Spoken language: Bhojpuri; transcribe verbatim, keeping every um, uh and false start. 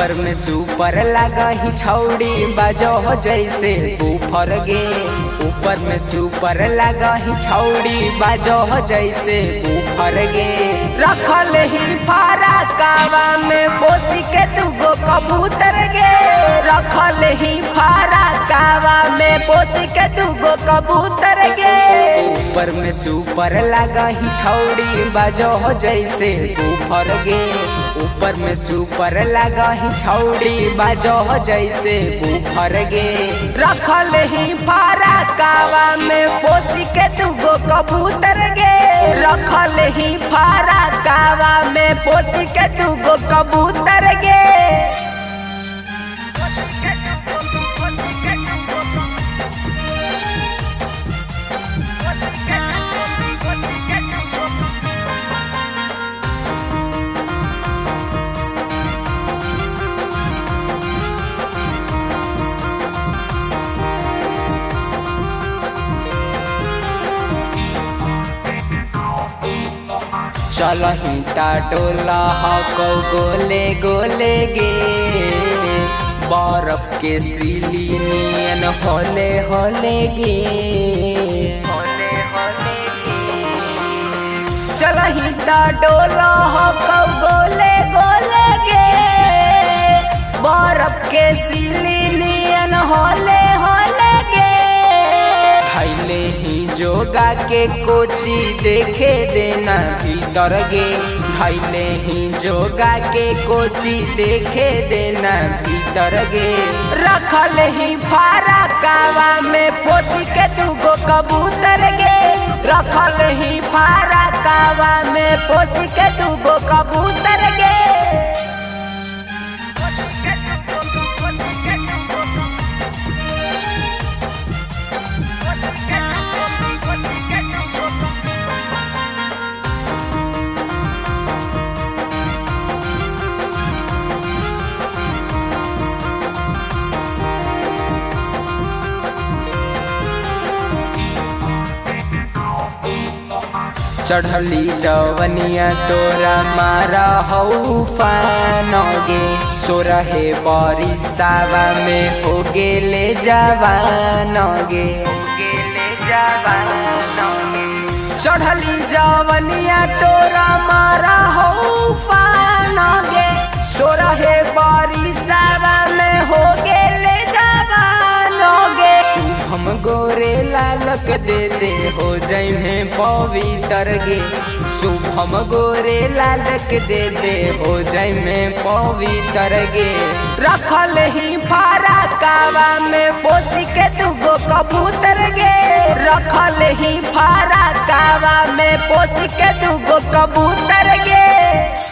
ऊपर में सुपर लगा ही छौड़ी बाजो हो जैसे ऊपर गे। ऊपर में सुपर लगा ही छौड़ी बाजो हो जैसे ऊपर गे। रखल ही फारा कावा में पोसी के दुगो कबूतर गे। रखल ही फारा कावा में पोसी के दुगो कबूतर गे। ऊपर में सुपर लगा ही छौड़ी बाजो हो जैसे ऊपर गे। ऊपर में सुपर लगा ही छौड़ी बाजो हो जैसे ऊपर गे। रखल ही फारा कावा में पोसी के दुगो कबूतर गे। रखल ही फारा कावा में पोसी के दुगो कबूतर गे। चलही ता डोला हको गोले गोले गे। बर्फ के सिली नियन होले होले गे। चलही ता डोला हको गोले गोले गे। बर्फ के सिली नियन होले होले गे। थैले ही जोगा के कोची देखे देना भीतर गे। थैले ही जोगा के कोची देखे देना भीतर गे। रखल ही फारा कावा में पोसी के दुगो कबूतर गे। रखल ही फारा कावा में पोसी के दुगो कबूतर गे। चढ़ली जवनिया तोरा मारा हऊ फानगे। सोरहे बरिसावा में हो गेले जवानगे। चढ़ली जवनिया तोरा मारा हऊ फानगे। सोरहे बरिसावा में हो गेले जवानगे। शुभम गोरे लालक दे दे हो जैमे पवित्र गे। शुभम गोरे लालक दे दे हो जैमे पवित्र गे। रखल ही फारा कावा में पोसी के दुगो कबूतर गे। रखल ही फारा कावा में पोसी के दुगो कबूतर गे।